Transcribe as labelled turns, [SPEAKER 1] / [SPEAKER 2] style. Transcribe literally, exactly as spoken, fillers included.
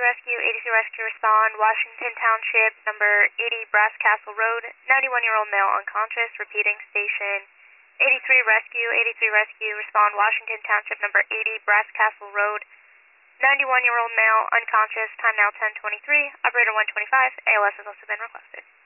[SPEAKER 1] Rescue, eighty-three Rescue respond, Washington Township, number eighty Brass Castle Road, ninety-one-year-old male unconscious, repeating station eighty-three Rescue, eighty-three Rescue respond, Washington Township, number eighty Brass Castle Road, ninety-one-year-old male unconscious, time now ten twenty-three, operator one twenty-five, A L S has also been requested.